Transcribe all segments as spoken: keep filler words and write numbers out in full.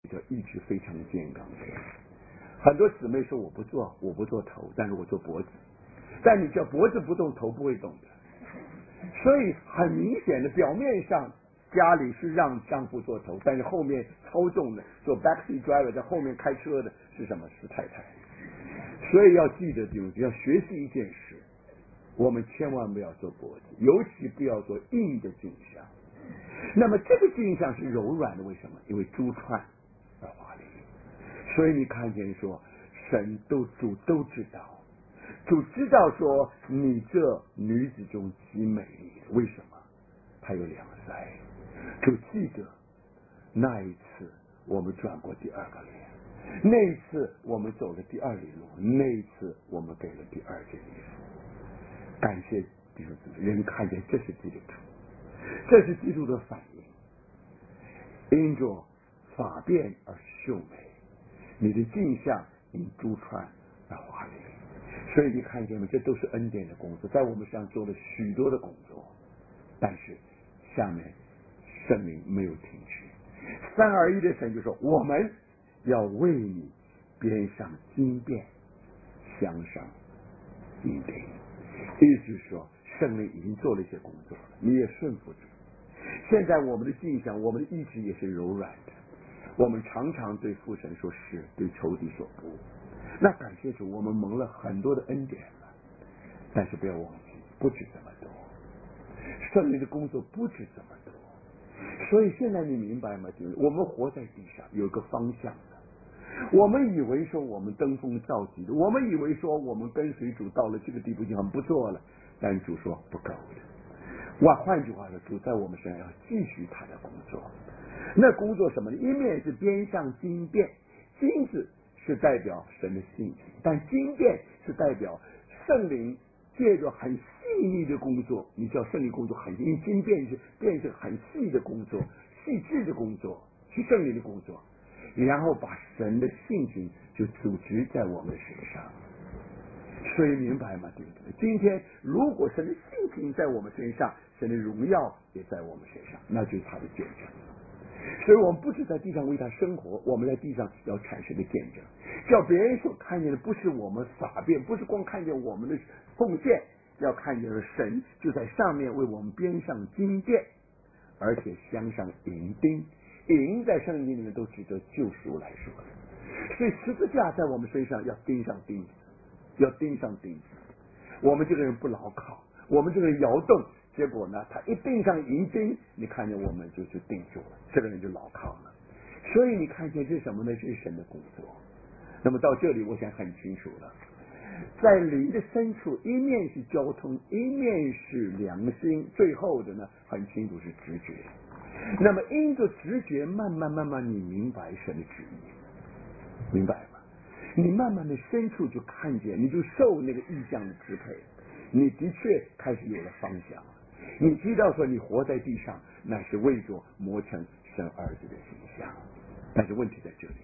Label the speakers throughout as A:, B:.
A: 叫意志非常健康的人。很多姊妹说我不做，我不做头，但是我做脖子。但你叫脖子不动，头不会动的。所以很明显的，表面上家里是让丈夫做头，但是后面操纵的做 backseat driver 在后面开车的是什么？是太太。所以要记得弟兄，要学习一件事，我们千万不要做脖子，尤其不要做硬的镜像。那么这个镜像是柔软的，为什么？因为珠串而华丽。所以你看见说，神都主都知道，主知道说你这女子中极美丽的，为什么？她有两腮。主记得那一次我们转过第二个脸，那一次我们走了第二里路，那一次我们给了第二件衣服。感谢弟兄姊妹，人看见这是基督徒，这是基督的反应，因着法变而秀美，你的镜像因珠串而华丽。所以你看见吗？这都是恩典的工作，在我们身上做了许多的工作，但是下面圣灵没有停止。三而一的神就说，我们要为你编上金辫，镶上银钉。意思是说，圣灵已经做了一些工作了，你也顺服主。现在我们的镜像，我们的意志也是柔软的。我们常常对父神说是，对仇敌说不。那感谢主，我们蒙了很多的恩典了。但是不要忘记，不止这么多，圣灵的工作不止这么多。所以现在你明白吗？就是我们活在地上有个方向的。我们以为说我们登峰造极的，我们以为说我们跟随主到了这个地步就很不错了，但主说不够的。哇，换句话说，主在我们身上要继续他的工作。那工作什么呢？一面是编上金辫，金子是代表神的性情，但金辫是代表圣灵借着很细腻的工作。你知道圣灵工作很细，因为金辫是变是很细的工作，细致的工作，是圣灵的工作，然后把神的性情就组织在我们的身上。所以明白吗？对不对？今天如果神的性情在我们身上，神的荣耀也在我们身上，那就是他的见证。所以我们不只在地上为他生活，我们在地上要产生的见证，叫别人所看见的不是我们法变，不是光看见我们的奉献，要看见的神就在上面为我们编上金辫，而且镶上银钉。银在圣经里面都指着救赎来说的，所以十字架在我们身上要钉上钉子，要钉上钉子。我们这个人不牢靠，我们这个人摇动，结果呢，他一钉上银钉，你看见我们就就定住了，这个人就牢靠了。所以你看见这是什么呢？这是神的工作。那么到这里我想很清楚了，在灵的深处，一面是交通，一面是良心，最后的呢很清楚是直觉。那么因着直觉，慢慢慢慢你明白神的旨意，明白吗？你慢慢的深处就看见，你就受那个意象的支配，你的确开始有了方向。你知道说你活在地上，那是为着磨成神儿子的形象。但是问题在这里，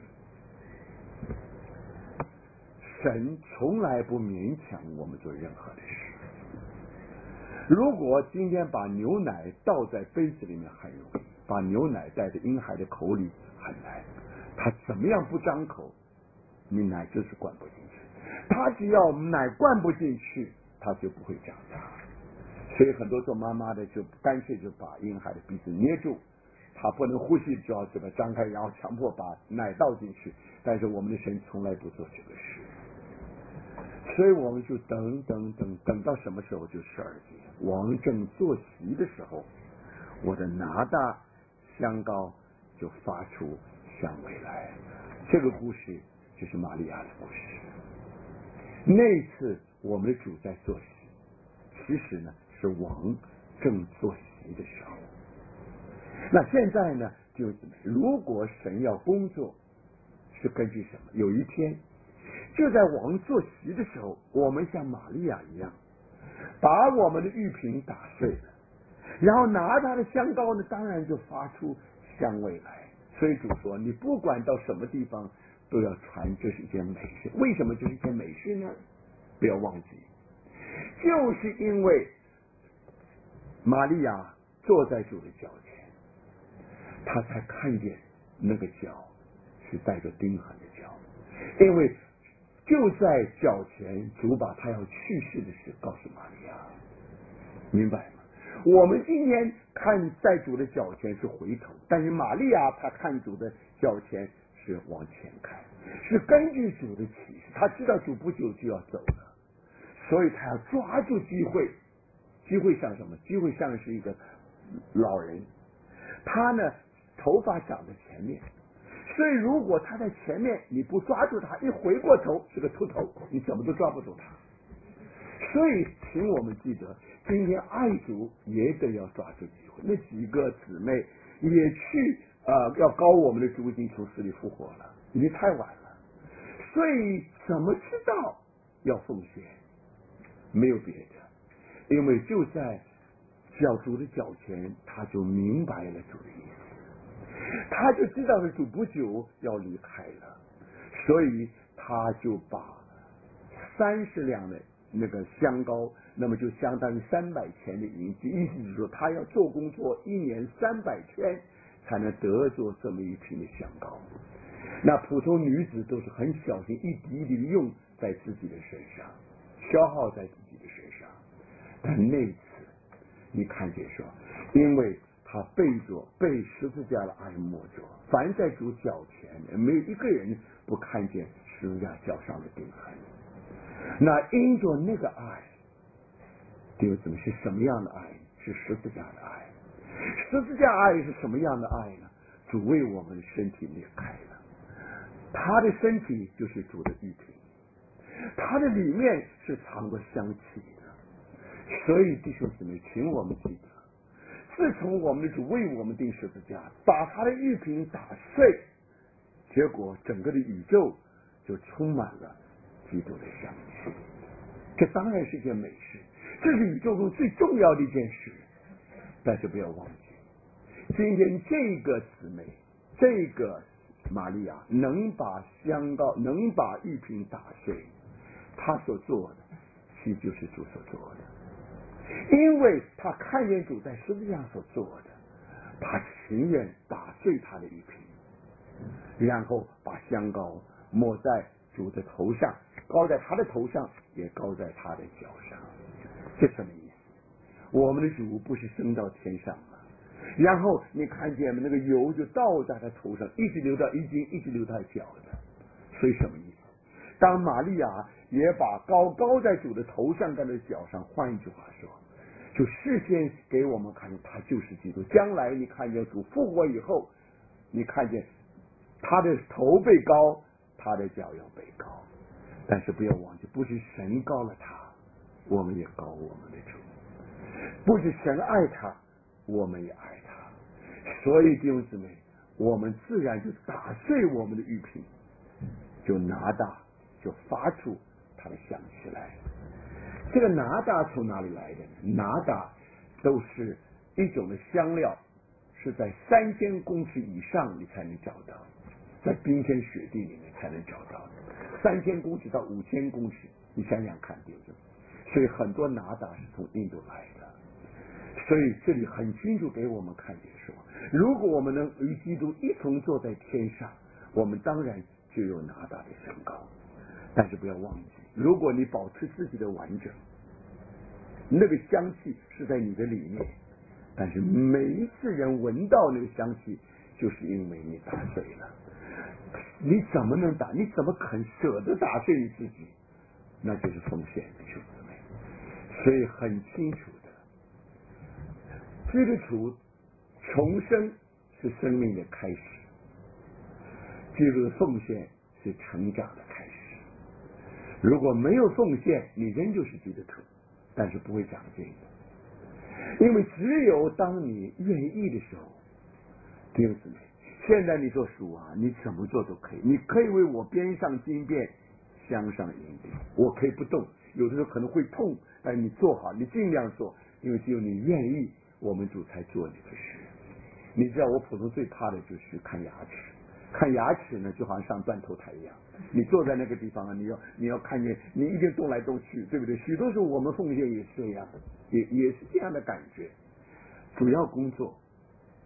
A: 神从来不勉强我们做任何的事。如果今天把牛奶倒在杯子里面很容易，把牛奶带在婴孩的口里很难。他怎么样不张口，你奶就是灌不进去。他只要奶灌不进去，他就不会长大。所以很多做妈妈的就干脆就把婴孩的鼻子捏住，他不能呼吸就要嘴巴张开，然后强迫把奶倒进去。但是我们的神从来不做这个事。所以我们就等等等等到什么时候？就十二节，王正坐席的时候，我的拿大香膏就发出香味来。这个故事就是玛利亚的故事。那一次我们的主在坐席，其实呢是王正坐席的时候。那现在呢，就是如果神要工作，是根据什么？有一天就在王坐席的时候，我们像玛利亚一样，把我们的玉瓶打碎了，然后拿他的香膏呢，当然就发出香味来。所以主说，你不管到什么地方，都要传这是一件美事。为什么这是一件美事呢？不要忘记，就是因为玛利亚坐在主的脚前，他才看见那个脚是带着钉痕的脚，因为就在脚前，主把他要去世的事告诉玛利亚，明白吗？我们今天看在主的脚前是回头，但是玛利亚她看主的脚前是往前看，是根据主的启示，她知道主不久就要走了，所以她要抓住机会。机会像什么？机会像是一个老人，他呢头发长在前面，所以如果他在前面你不抓住他，一回过头是个秃头，你怎么都抓不住他。所以请我们记得，今天爱主也得要抓住机会。那几个姊妹也去呃要高我们的主已经从死里复活了，已经太晚了。所以怎么知道要奉献？没有别的，因为就在小主的脚前，他就明白了主的意思，他就知道了主不久要离开了，所以他就把三十两的那个香膏，那么就相当于三百钱的银子，意思是说他要做工作一年三百天才能得着这么一瓶的香膏。那普通女子都是很小心，一滴一滴用在自己的身上，消耗在自己的身上。但那次你看见说，因为他背着被十字架的爱摸着，凡在主脚前，没有一个人不看见十字架脚上的钉痕。那因着那个爱，弟兄姊妹，是什么样的爱？是十字架的爱。十字架爱是什么样的爱呢？主为我们的身体裂开了，他的身体就是主的玉瓶，他的里面是藏着香气的。所以弟兄姊妹，请我们记得，自从我们的主为我们钉十字架，把他的玉瓶打碎，结果整个的宇宙就充满了基督的香气。这当然是件美事，这是宇宙中最重要的一件事。但是不要忘记，今天这个姊妹，这个玛利亚能把香膏，能把玉瓶打碎，她所做的其实就是主所做的，因为她看见主在十字架上所做的，她情愿打碎他的玉瓶，然后把香膏抹在主的头上，高在他的头上，也高在他的脚上。这什么意思？我们的主不是升到天上吗？然后你看见那个油就倒在他头上，一直流到衣襟，一直流到脚的。所以什么意思？当玛利亚也把膏高在主的头上，在他的脚上，换一句话说，就事先给我们看他就是基督。将来你看见主复活以后，你看见他的头被高，他的脚要被高。但是不要忘记，不是神高了他，我们也高我们的主。不是神爱他，我们也爱他。所以弟兄姊妹，我们自然就打碎我们的玉瓶，就拿大，就发出它的香气来。这个拿大从哪里来的呢？拿大都是一种的香料，是在三千公尺以上你才能找到，在冰天雪地里面才能找到的。三千公尺到五千公尺，你想想看，弟兄。所以很多拿大是从印度来的。所以这里很清楚给我们看见说，如果我们能与基督一同坐在天上，我们当然就有拿大的香膏。但是不要忘记，如果你保持自己的完整，那个香气是在你的里面，但是每一次人闻到那个香气，就是因为你打碎了。你怎么能打？你怎么肯舍得打碎你自己？那就是奉献的兄弟们。所以很清楚的，基督徒重生是生命的开始，基督的奉献是成长的开始。如果没有奉献，你仍旧是基督徒，但是不会长进的。因为只有当你愿意的时候，弟兄姊妹，现在你说主啊，你怎么做都可以，你可以为我编上金辫，镶上银钉，我可以不动，有的时候可能会痛，但你做好，你尽量做，因为只有你愿意，我们主才做你的事。你知道我普通最怕的就是看牙齿，看牙齿呢就好像上断头台一样，你坐在那个地方啊，你要你要看见，你一定动来动去，对不对？许多时候我们奉献也是这样，也也是这样的感觉。主要工作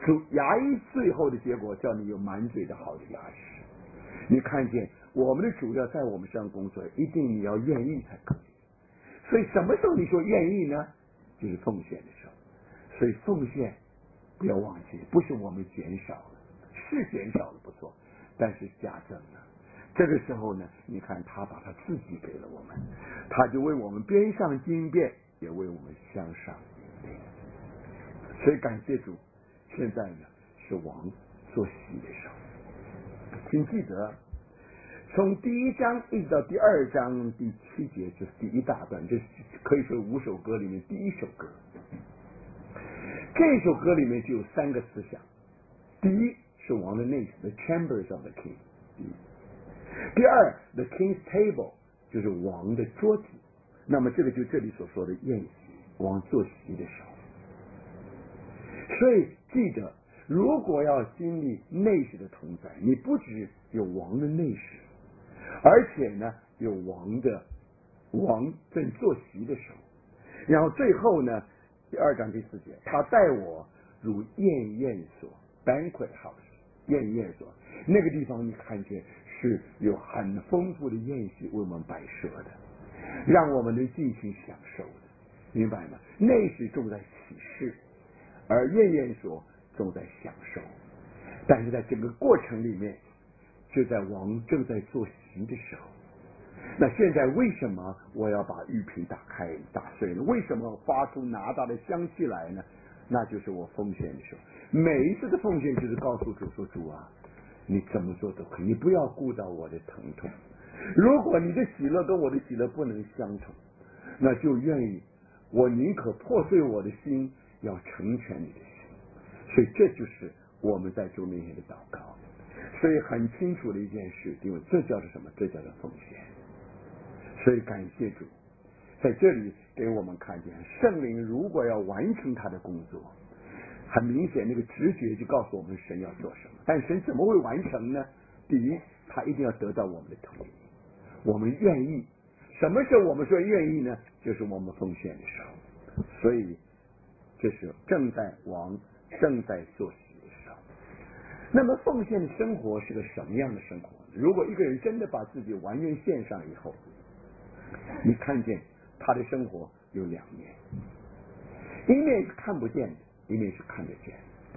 A: 主牙医最后的结果叫你有满嘴的好的牙齿。你看见我们的主要在我们身上工作，一定你要愿意才可以。所以什么时候你说愿意呢？就是奉献的时候。所以奉献不要忘记，不是我们减少了，是减少了不错，但是加增了。这个时候呢，你看他把他自己给了我们，他就为我们编上经变，也为我们镶上银链。所以感谢主，现在呢是王做洗的时候。请记得，从第一章一直到第二章第七节，就是第一大段，这可以说五首歌里面第一首歌。这首歌里面就有三个思想：第一是王的内室 ，the chambers of the king； 第一，第二 ，the king's table， 就是王的桌子。那么这个就这里所说的宴席，王坐席的时候。所以记得，如果要经历内室的同在，你不只有王的内室，而且呢有王的王正坐席的时候，然后最后呢。第二章第四节，他带我如宴宴所 banquet house 宴宴所，那个地方你看见是有很丰富的宴席为我们摆设的，让我们能尽情享受的，明白吗？内是重在启示，而宴宴所重在享受。但是在整个过程里面，就在王正在做席的时候，那现在为什么我要把玉瓶打开打碎呢？为什么发出拿大的香气来呢？那就是我奉献的时候，每一次的奉献就是告诉主说：主啊，你怎么做都可以，你不要顾到我的疼痛。如果你的喜乐跟我的喜乐不能相同，那就愿意我宁可破碎我的心，要成全你的心。所以这就是我们在主面前的祷告。所以很清楚的一件事，因为这叫做什么？这叫做奉献。所以感谢主，在这里给我们看见圣灵如果要完成他的工作，很明显那个直觉就告诉我们神要做什么。但神怎么会完成呢？第一，他一定要得到我们的同意，我们愿意。什么时候我们说愿意呢？就是我们奉献的时候。所以这是正在王正在做席的时候。那么奉献的生活是个什么样的生活？如果一个人真的把自己完全献上以后，你看见他的生活有两面，一面是看不见的，一面是看得见的。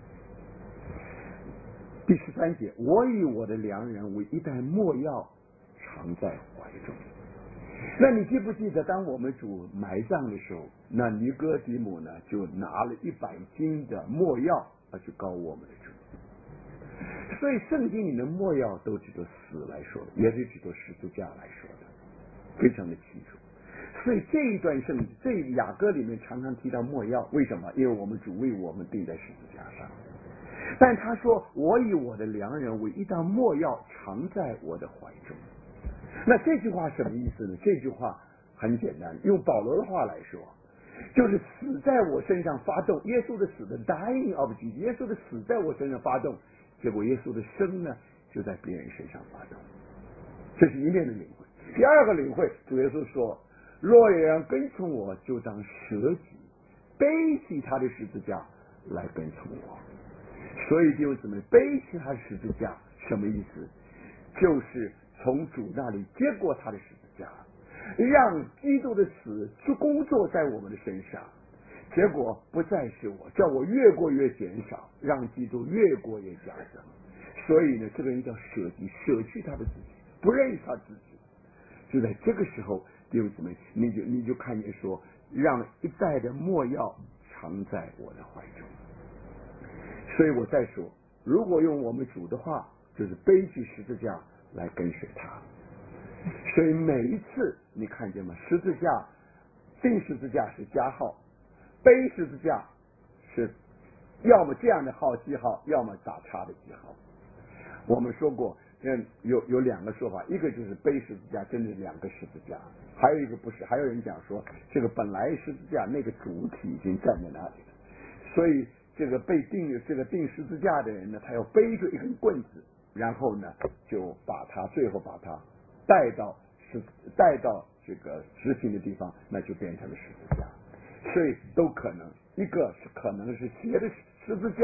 A: 第十三节，我以我的良人为一袋没药藏在怀中。那你记不记得，当我们主埋葬的时候，那尼哥底母呢就拿了一百斤的没药而去膏我们的主。所以圣经里的没药都指着死来说的，也是指着十字架来说的，非常的清楚。所以这一段圣经，这雅歌里面常常提到没药，为什么？因为我们主为我们钉在十字架上。但他说：“我以我的良人为一袋没药藏在我的怀中。”那这句话什么意思呢？这句话很简单，用保罗的话来说，就是死在我身上发动，耶稣的死的 dying of Jesus， 耶稣的死在我身上发动，结果耶稣的生呢就在别人身上发动。这是一面的领会。第二个领会，主耶稣说：“若有人跟从我，就当舍己，背起他的十字架来跟从我。”所以弟兄姊妹，背起他的十字架什么意思？就是从主那里接过他的十字架，让基督的死去工作在我们的身上，结果不再是我，叫我越过越减少，让基督越过越加增。所以呢，这个人叫舍己，舍去他的自己，不认识他自己。就在这个时候，弟兄姊妹，你就你就看见说，让一袋的没药藏在我的怀中。所以我再说，如果用我们主的话，就是背起十字架来跟随他。所以每一次你看见吗？十字架钉十字架是加号，背十字架是要么这样的号记号，要么打叉的记号。我们说过，嗯，有有两个说法，一个就是背十字架真的两个十字架，还有一个不是，还有人讲说这个本来十字架那个主体已经站在那里了，所以这个被钉这个钉十字架的人呢，他要背着一根棍子，然后呢就把他最后把他带到是带到这个执行的地方，那就变成了十字架。所以都可能，一个是可能是斜的十字架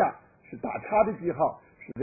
A: 是打叉的记号，